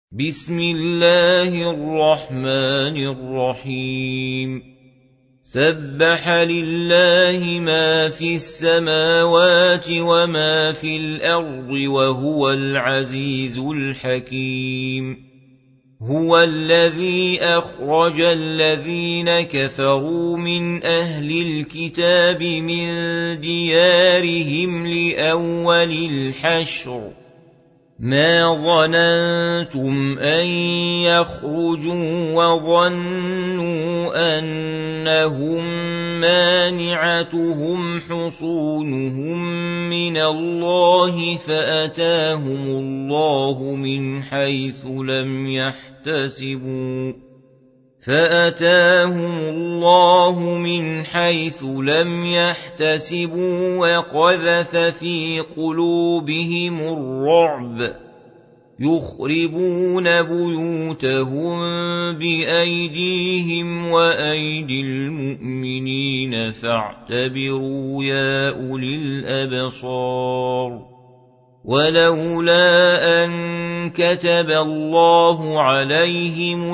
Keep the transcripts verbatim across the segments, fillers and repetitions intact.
بسم الله الرحمن الرحيم سبح لله ما في السماوات وما في الأرض وهو العزيز الحكيم هو الذي أخرج الذين كفروا من أهل الكتاب من ديارهم لأول الحشر ما ظننتم أن يخرجوا وظنوا أنهم مانعتهم حصونهم من الله فأتاهم الله من حيث لم يحتسبوا فأتاهم الله من حيث لم يحتسبوا وقذف في قلوبهم الرعب يخربون بيوتهم بأيديهم وأيدي المؤمنين فاعتبروا يا أولي الأبصار ولولا أن كتب الله عليهم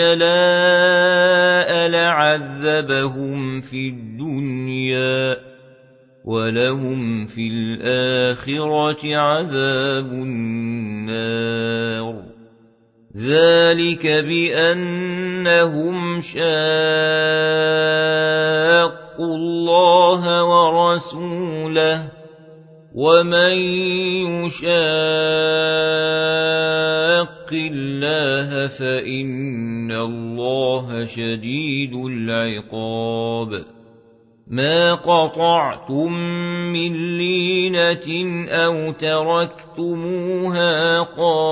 الجلاء لعذبهم في الدنيا ولهم في الآخرة عذاب النار ذلك بأنهم شاقوا الله ورسوله ومن يشاق الله فإن الله شديد العقاب ما قطعتم من لينة أو تركتموها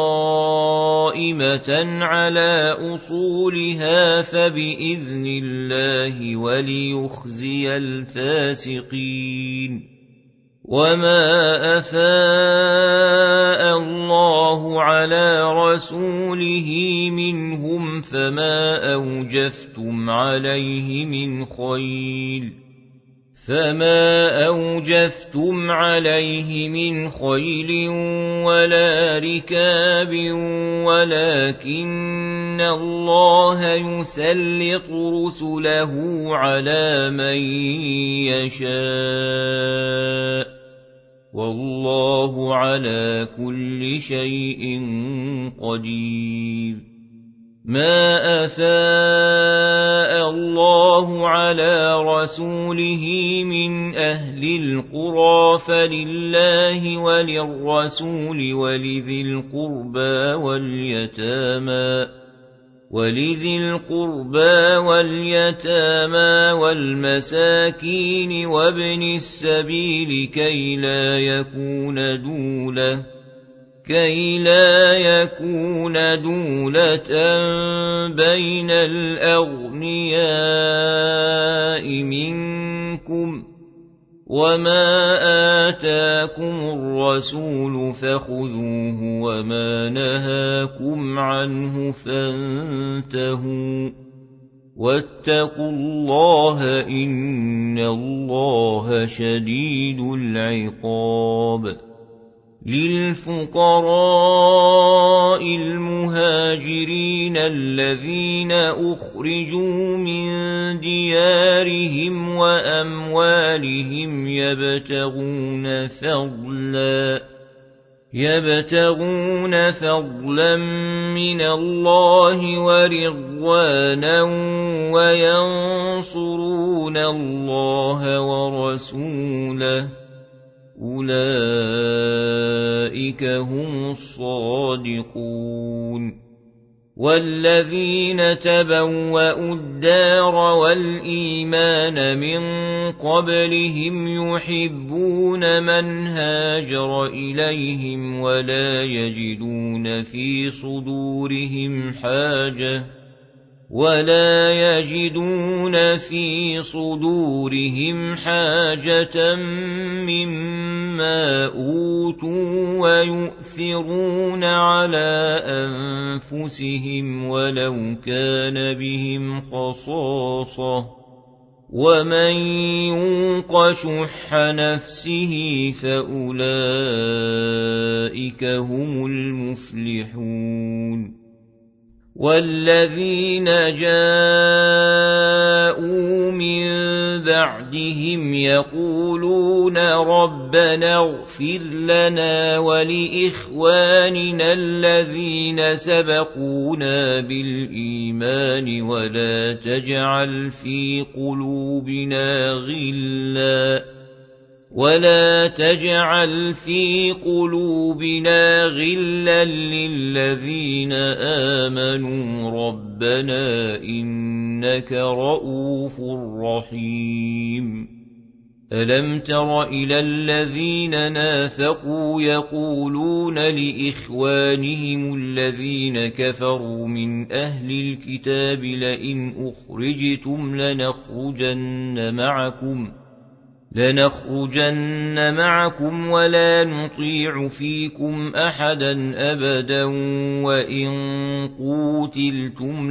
قائمة على أصولها فبإذن الله وليخزي الفاسقين وما أفاء الله على رسوله منهم فما أوجفتم عليه من خيل فما أوجفتم عليه من خيل ولا ركاب ولكن الله يسلط رسله على من يشاء والله على كل شيء قدير ما أفاء الله على رسوله من أهل القرى فلله وللرسول ولذي القربى واليتامى ولذي القربى واليتامى والمساكين وابن السبيل كي لا يكون دولة كي لا يكون دولة بين الأغنياء منكم وما آتاكم الرسول فخذوه وما نهاكم عنه فانتهوا واتقوا الله إن الله شديد العقاب للفقراء المهاجرين الذين أخرجوا من ديارهم وأموالهم يبتغون فضلا يبتغون فضلا من الله ورضوانا وينصرون الله ورسوله أولئك هم الصادقون والذين تبوأوا الدار والإيمان من قبلهم يحبون من هاجر إليهم ولا يجدون في صدورهم حاجة ولا يجدون في صدورهم حاجة مما أوتوا ويؤثرون على أنفسهم ولو كان بهم خصاصة ومن يوق شح نفسه فأولئك هم المفلحون والذين جاءوا من بعدهم يقولون ربنا اغفر لنا ولإخواننا الذين سبقونا بالإيمان ولا تجعل في قلوبنا غلا ولا تجعل في قلوبنا غلا للذين آمنوا ربنا إنك رؤوف رحيم ألم تر إلى الذين نافقوا يقولون لإخوانهم الذين كفروا من أهل الكتاب لئن أخرجتم لنخرجن معكم لنخرجن معكم ولا نطيع فيكم أحدا أبدا وإن قوتلتم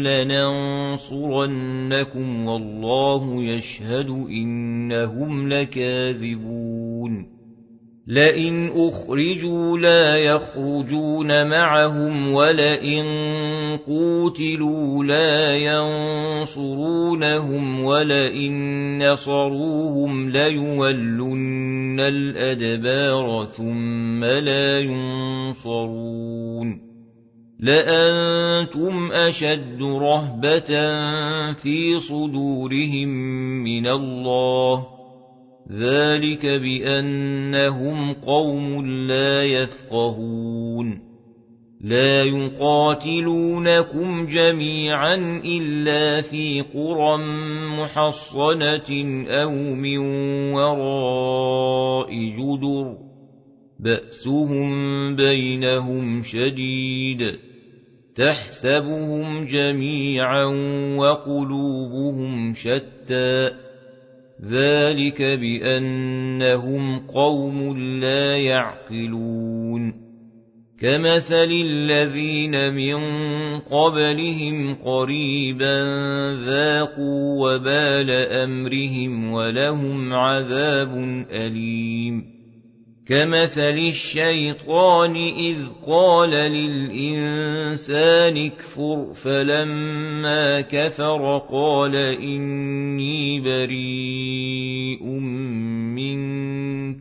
لننصرنكم والله يشهد إنهم لكاذبون لئن أخرجوا لا يخرجون معهم ولئن قوتلوا لا ينصرونهم ولئن نصروهم ليولن الأدبار ثم لا ينصرون لأنتم أشد رهبة في صدورهم من الله ذلك بأنهم قوم لا يفقهون لا يقاتلونكم جميعا إلا في قرى محصنة أو من وراء جدر بأسهم بينهم شديد تحسبهم جميعا وقلوبهم شتى ذلك بأنهم قوم لا يعقلون كمثل الذين من قبلهم قريبا ذاقوا وبال أمرهم ولهم عذاب أليم كمثل الشيطان إذ قال للإنسان اكفر فلما كفر قال إني بريء منك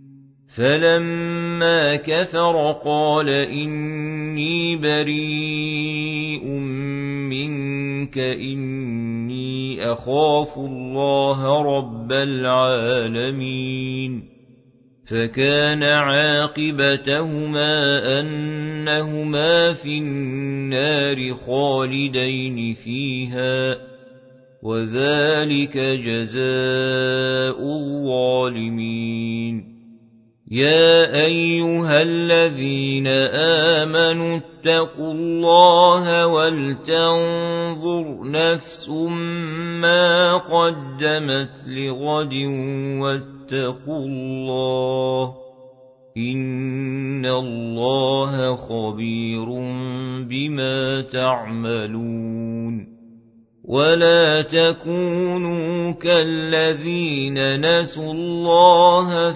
فلما كفر قال إني بريء منك إني أخاف الله رب العالمين فكان عاقبتهما أنهما في النار خالدين فيها وذلك جزاء الظالمين يا أيها الذين آمنوا اتقوا الله ولتنظر نفس ما قدمت لغد واتقوا الله إن الله خبير بما تعملون ولا تكونوا كالذين نسوا الله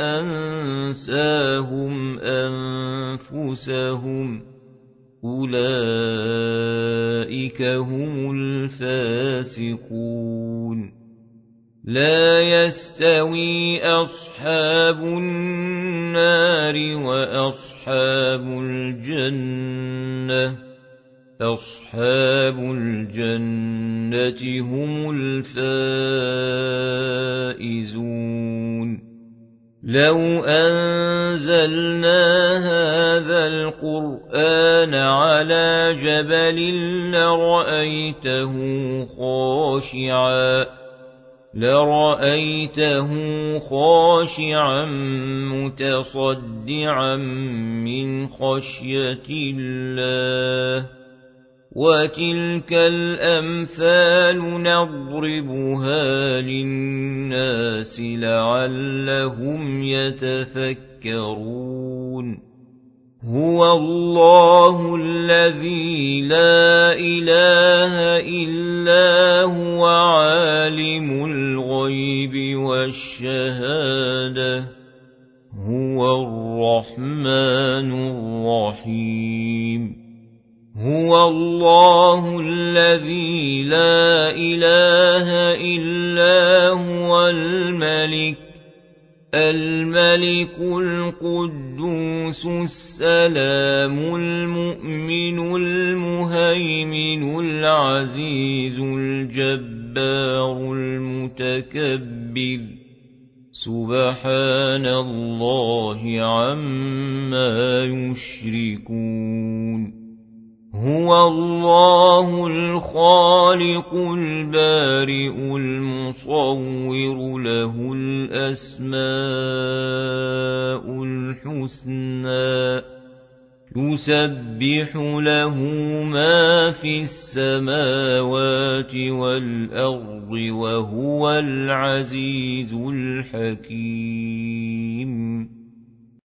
فأنساهم أنفسهم أولئك هم الفاسقون لا يستوي أصحاب النار وأصحاب الجنة أصحاب الجنة هم الفائزون لو أنزلنا هذا القرآن على جبل لرأيته خاشعا لرأيته خاشعا متصدعا من خشية الله وتلك الأمثال نضربها للناس لعلهم يتفكرون هو الله الذي لا إله إلا هو عالم الغيب والشهادة هو الرحمن الرحيم هو الله الذي لا إله إلا هو الملك الملك القدوس السلام المؤمن المهيمن العزيز الجبار المتكبر سبحان الله عما يشركون هو الله الخالق البارئ المصور له الأسماء الحسنى يسبح له ما في السماوات والأرض وهو العزيز الحكيم